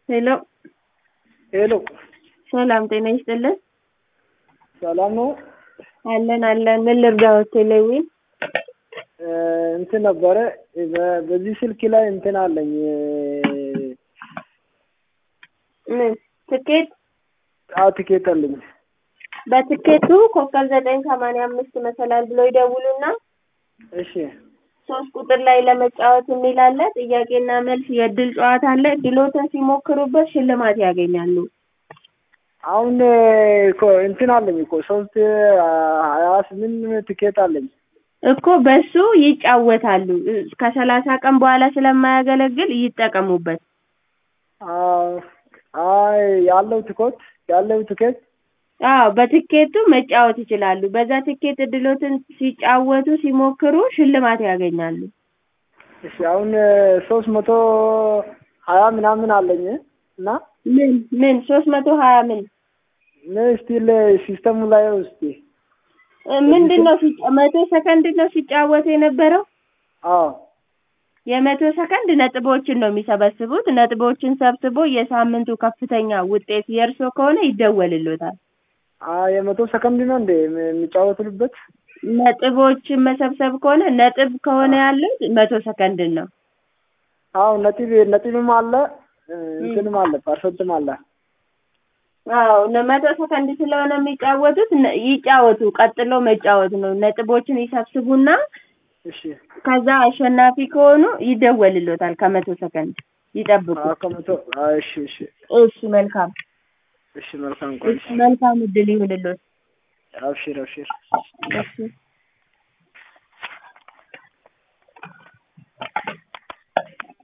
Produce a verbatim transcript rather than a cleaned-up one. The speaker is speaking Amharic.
ሄሎ ሄሎ ሰላም ጤና ይስጥልን። ሰላም ነው አለን አለን። ምን ልርዳዎት? ቴሌዊ እንትን ነበረ በዚህ ስልክ ላይ እንትን አለኝ ምን ትኬት? አዎ ትኬት አለኝ። በትኬቱ ኮከብ ዘጠኝ ሰማንያ አምስት መሰላል ብሎ ይደውሉና እሺ ሶስት ቁጥር ላይ ለመጫወት የሚል አለ። ጥያቄና መልስ የእድል ጨዋታ አለ። ድሎትን ሲሞክሩበት ሽልማት ያገኛሉ። አሁን እኮ እንትን አለኝ እኮ ሶስት ሀያ ስምንት ትኬት አለኝ እኮ በሱ ይጫወታሉ። ከሰላሳ ቀን በኋላ ስለማያገለግል ይጠቀሙበት። አዎ አይ ያለው ትኬት ያለው ትኬት አዎ በትኬቱ መጫወት ይችላሉ። በዛ ትኬት እድሎትን ሲጫወቱ ሲሞክሩ ሽልማት ያገኛሉ። እሺ አሁን ሶስት መቶ ሀያ ምናምን አለኝ እና ምን ምን ሶስት መቶ ሀያ ምን ምን ስቲል ሲስተሙ ላይ ውስጥ ምንድነው መቶ ሰከንድ ነው ሲጫወት የነበረው? አዎ የመቶ ሰከንድ ነጥቦችን ነው የሚሰበስቡት። ነጥቦችን ሰብስቦ የሳምንቱ ከፍተኛ ውጤት የእርሶ ከሆነ ይደወልልዎታል። አዎ የመቶ ሰከንድ ነው እንዴ የሚጫወቱበት? ነጥቦችን መሰብሰብ ከሆነ ነጥብ ከሆነ ያለው መቶ ሰከንድ ነው። አዎ ነጥብ ነጥብም አለ እንትንም አለ ፐርሰንትም አለ። አዎ መቶ ሰከንድ ስለሆነ የሚጫወቱት ይጫወቱ። ቀጥሎ መጫወት ነው። ነጥቦችን ይሰብስቡና እሺ ከዛ አሸናፊ ከሆኑ ይደወልልዎታል። ከመቶ ሰከንድ ይጠብቁ። አዎ ከመቶ እሺ እሺ እሺ መልካም እሺ መልካም ቆይ መልካም እድል ይሁንልዎት። አብሽር አብሽር እሺ